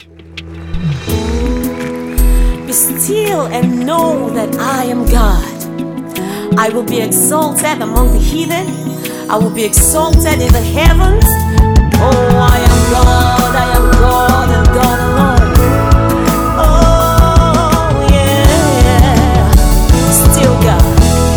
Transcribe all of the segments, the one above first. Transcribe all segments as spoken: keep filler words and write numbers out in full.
Be still and know that I am God. I will be exalted among the heathen. I will be exalted in the heavens. Oh, I am God, I am God and God alone. Oh, yeah, still God.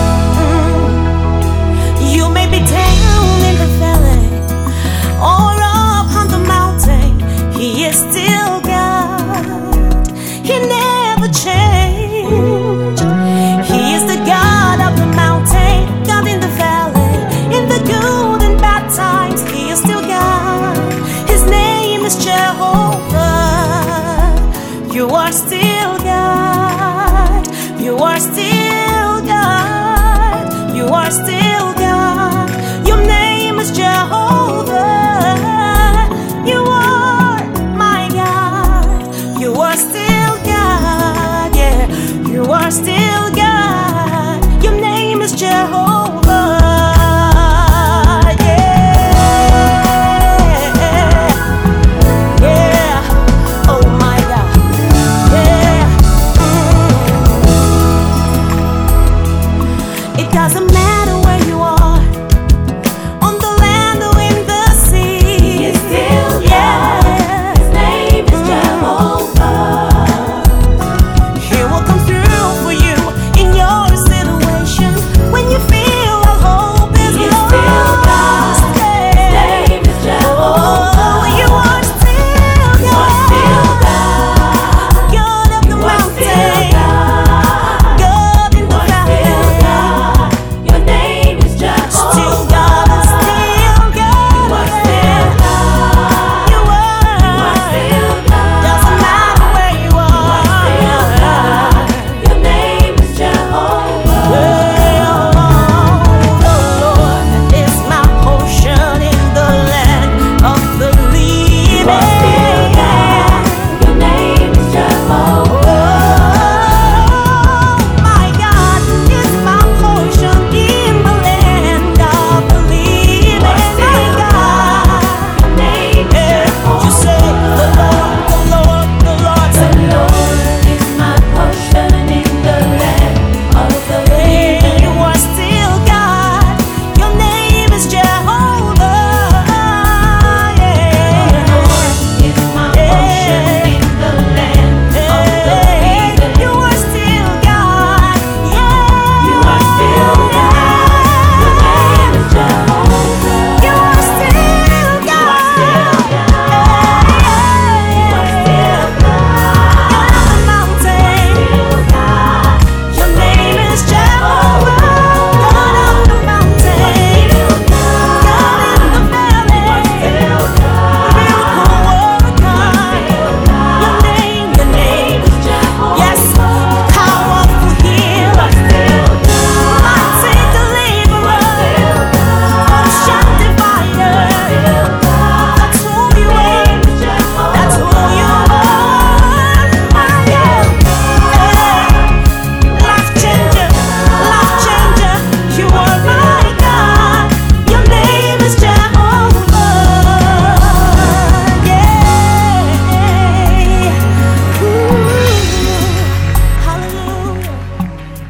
Mm. You may be down in the valley or up on the mountain. He is still God. He never changed. He is the God of the mountain, God in the valley, in the good and bad times. He is still God. His name is Jehovah. You are still God. You are still God. You are still God. Your name is Jehovah. You are my God. You are still God. Yeah, you are still